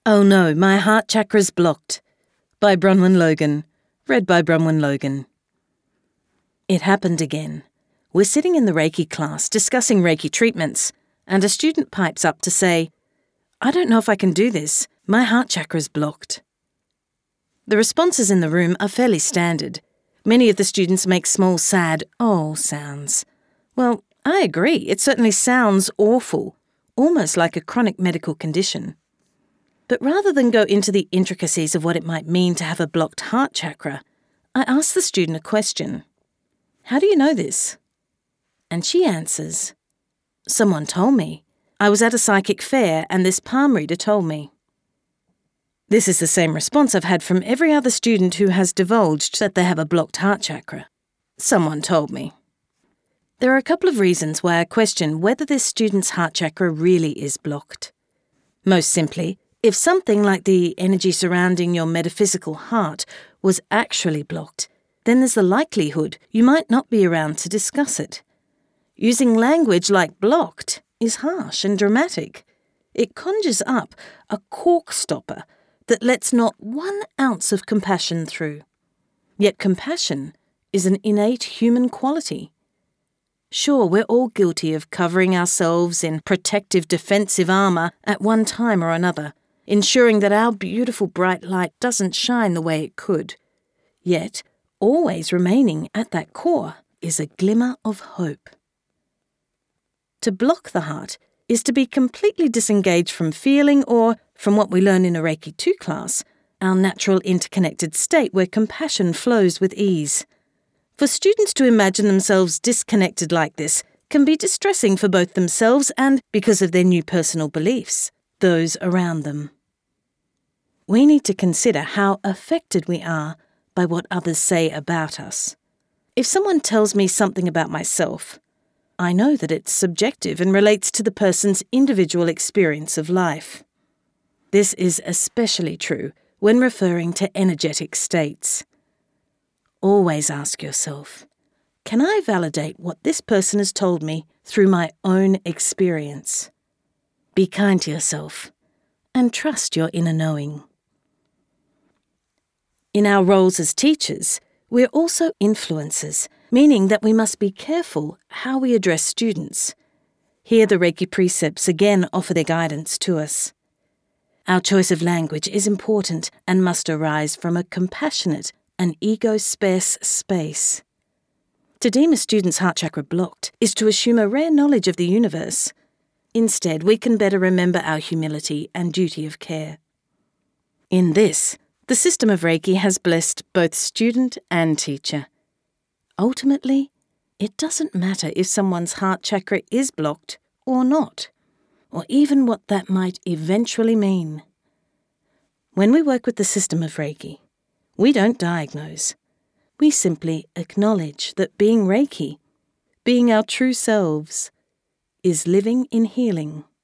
Oh no, my heart chakra's blocked. By Bronwyn Logan. Read by Bronwyn Logan. It happened again. We're sitting in the Reiki class discussing Reiki treatments, and a student pipes up to say, "I don't know if I can do this. My heart chakra's blocked." The responses in the room are fairly standard. Many of the students make small, sad "oh" sounds. Well, I agree, it certainly sounds awful, almost like a chronic medical condition. But rather than go into the intricacies of what it might mean to have a blocked heart chakra, I ask the student a question. "How do you know this?" And she answers, "Someone told me. I was at a psychic fair and this palm reader told me." This is the same response I've had from every other student who has divulged that they have a blocked heart chakra. Someone told me. There are a couple of reasons why I question whether this student's heart chakra really is blocked. Most simply, if something like the energy surrounding your metaphysical heart was actually blocked, then there's the likelihood you might not be around to discuss it. Using language like blocked is harsh and dramatic. It conjures up a cork stopper that lets not 1 ounce of compassion through. Yet compassion is an innate human quality. Sure, we're all guilty of covering ourselves in protective defensive armour at one time or another, ensuring that our beautiful bright light doesn't shine the way it could. Yet, always remaining at that core is a glimmer of hope. To block the heart is to be completely disengaged from feeling or, from what we learn in a Reiki 2 class, our natural interconnected state where compassion flows with ease. For students to imagine themselves disconnected like this can be distressing for both themselves and, because of their new personal beliefs, those around them. We need to consider how affected we are by what others say about us. If someone tells me something about myself, I know that it's subjective and relates to the person's individual experience of life. This is especially true when referring to energetic states. Always ask yourself, can I validate what this person has told me through my own experience? Be kind to yourself and trust your inner knowing. In our roles as teachers, we're also influencers, meaning that we must be careful how we address students. Here the Reiki precepts again offer their guidance to us. Our choice of language is important and must arise from a compassionate and ego-sparse space. To deem a student's heart chakra blocked is to assume a rare knowledge of the universe. Instead, we can better remember our humility and duty of care. In this, the system of Reiki has blessed both student and teacher. Ultimately, it doesn't matter if someone's heart chakra is blocked or not, or even what that might eventually mean. When we work with the system of Reiki, we don't diagnose. We simply acknowledge that being Reiki, being our true selves, is living in healing.